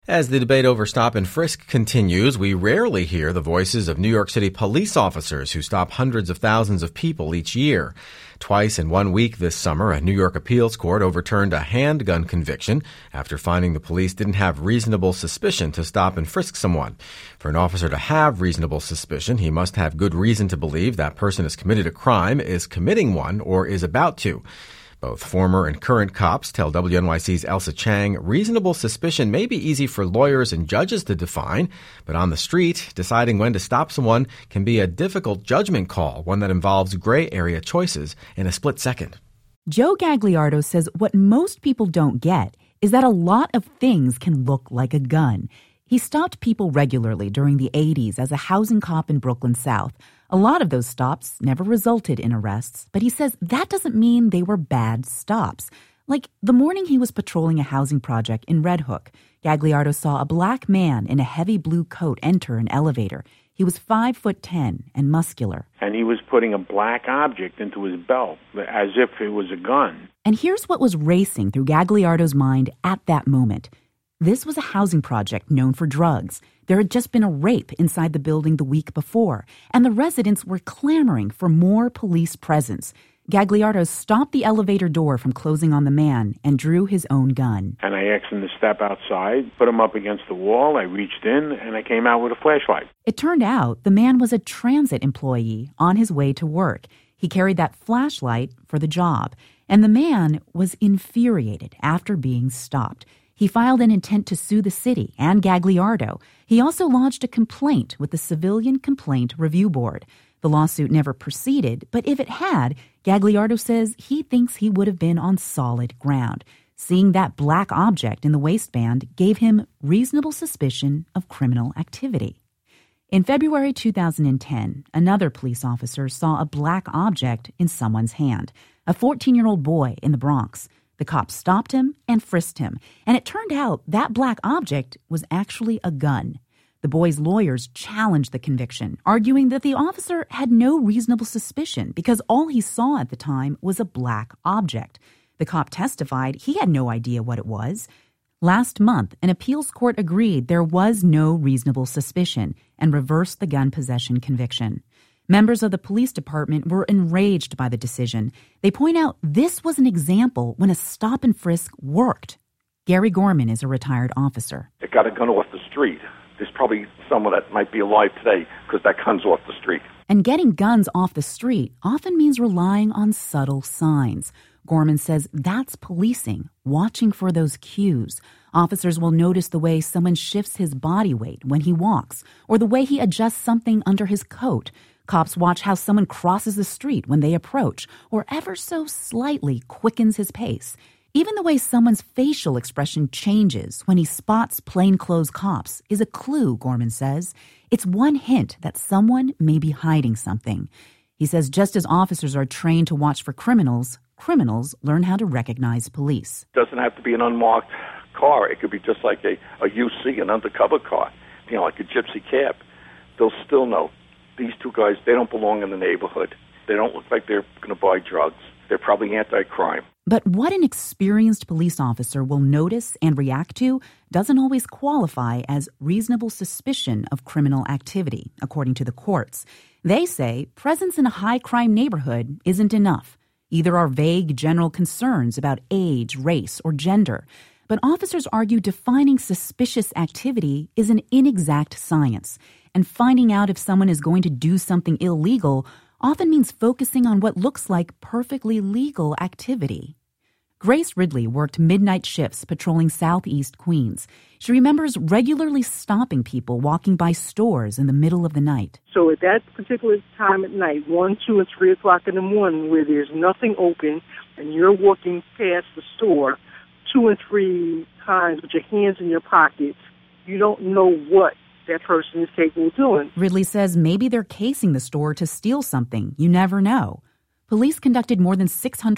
As the debate over stop and frisk continues, we rarely hear the voices of New York City police officers who stop hundreds of thousands of people each year. Twice in 1 week this summer, a New York appeals court overturned a handgun conviction after finding the police didn't have reasonable suspicion to stop and frisk someone. For an officer to have reasonable suspicion, he must have good reason to believe that person has committed a crime, is committing one, or is about to. Both former and current cops tell WNYC's Elsa Chang reasonable suspicion may be easy for lawyers and judges to define, but on the street, deciding when to stop someone can be a difficult judgment call, one that involves gray area choices in a split second. Joe Gagliardo says what most people don't get is that a lot of things can look like a gun. He stopped people regularly during the 80s as a housing cop in Brooklyn South. A lot of those stops never resulted in arrests, but he says that doesn't mean they were bad stops. Like the morning he was patrolling a housing project in Red Hook, Gagliardo saw a black man in a heavy blue coat enter an elevator. He was 5'10" and muscular. And he was putting a black object into his belt, as if it was a gun. And here's what was racing through Gagliardo's mind at that moment. This was a housing project known for drugs. There had just been a rape inside the building the week before, and the residents were clamoring for more police presence. Gagliardo stopped the elevator door from closing on the man and drew his own gun. And I asked him to step outside, put him up against the wall. I reached in, and I came out with a flashlight. It turned out the man was a transit employee on his way to work. He carried that flashlight for the job, and the man was infuriated after being stopped. He filed an intent to sue the city and Gagliardo. He also lodged a complaint with the Civilian Complaint Review Board. The lawsuit never proceeded, but if it had, Gagliardo says he thinks he would have been on solid ground. Seeing that black object in the waistband gave him reasonable suspicion of criminal activity. In February 2010, another police officer saw a black object in someone's hand, a 14-year-old boy in the Bronx. The cops stopped him and frisked him, and it turned out that black object was actually a gun. The boy's lawyers challenged the conviction, arguing that the officer had no reasonable suspicion because all he saw at the time was a black object. The cop testified he had no idea what it was. Last month, an appeals court agreed there was no reasonable suspicion and reversed the gun possession conviction. Members of the police department were enraged by the decision. They point out this was an example when a stop and frisk worked. Gary Gorman is a retired officer. It got a gun off the street. There's probably someone that might be alive today because that gun's off the street. And getting guns off the street often means relying on subtle signs. Gorman says that's policing, watching for those cues. Officers will notice the way someone shifts his body weight when he walks, or the way he adjusts something under his coat. Cops watch how someone crosses the street when they approach, or ever so slightly quickens his pace. Even the way someone's facial expression changes when he spots plainclothes cops is a clue, Gorman says. It's one hint that someone may be hiding something. He says just as officers are trained to watch for criminals, criminals learn how to recognize police. It doesn't have to be an unmarked car. It could be just like a UC, an undercover car, like a gypsy cab. They'll still know. These two guys, they don't belong in the neighborhood. They don't look like they're going to buy drugs. They're probably anti-crime. But what an experienced police officer will notice and react to doesn't always qualify as reasonable suspicion of criminal activity, according to the courts. They say presence in a high-crime neighborhood isn't enough. Either are vague general concerns about age, race, or gender. But officers argue defining suspicious activity is an inexact science, and finding out if someone is going to do something illegal often means focusing on what looks like perfectly legal activity. Grace Ridley worked midnight shifts patrolling Southeast Queens. She remembers regularly stopping people walking by stores in the middle of the night. So at that particular time at night, 1, 2, and 3 o'clock in the morning, where there's nothing open and you're walking past the store 2 and 3 times with your hands in your pockets, you don't know what that person is capable of doing. Ridley says maybe they're casing the store to steal something. You never know. Police conducted more than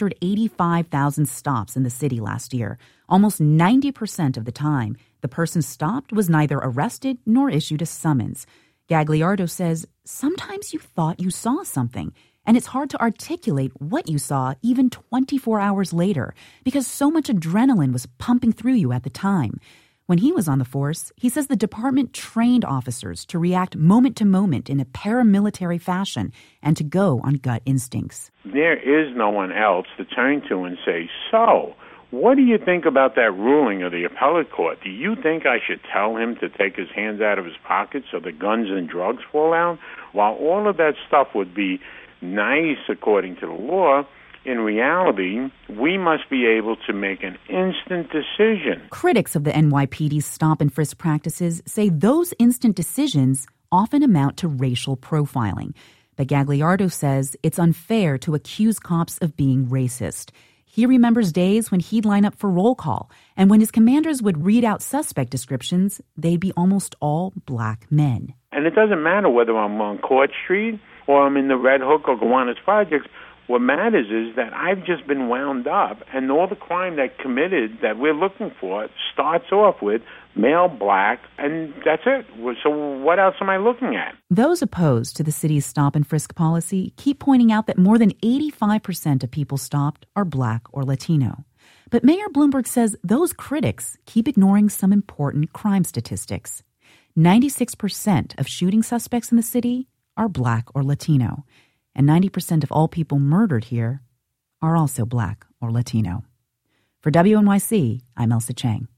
685,000 stops in the city last year. Almost 90% of the time, the person stopped was neither arrested nor issued a summons. Gagliardo says sometimes you thought you saw something, and it's hard to articulate what you saw even 24 hours later because so much adrenaline was pumping through you at the time. When he was on the force, he says the department trained officers to react moment to moment in a paramilitary fashion and to go on gut instincts. There is no one else to turn to and say, so, what do you think about that ruling of the appellate court? Do you think I should tell him to take his hands out of his pockets so the guns and drugs fall out? While all of that stuff would be nice according to the law, in reality, we must be able to make an instant decision. Critics of the NYPD's stop and frisk practices say those instant decisions often amount to racial profiling. But Gagliardo says it's unfair to accuse cops of being racist. He remembers days when he'd line up for roll call, and when his commanders would read out suspect descriptions, they'd be almost all black men. And it doesn't matter whether I'm on Court Street or I'm in the Red Hook or Gowanus Projects. What matters is that I've just been wound up, and all the crime that committed that we're looking for starts off with male, black, and that's it. So what else am I looking at? Those opposed to the city's stop and frisk policy keep pointing out that more than 85% of people stopped are black or Latino. But Mayor Bloomberg says those critics keep ignoring some important crime statistics. 96% of shooting suspects in the city are black or Latino. And 90% of all people murdered here are also black or Latino. For WNYC, I'm Elsa Chang.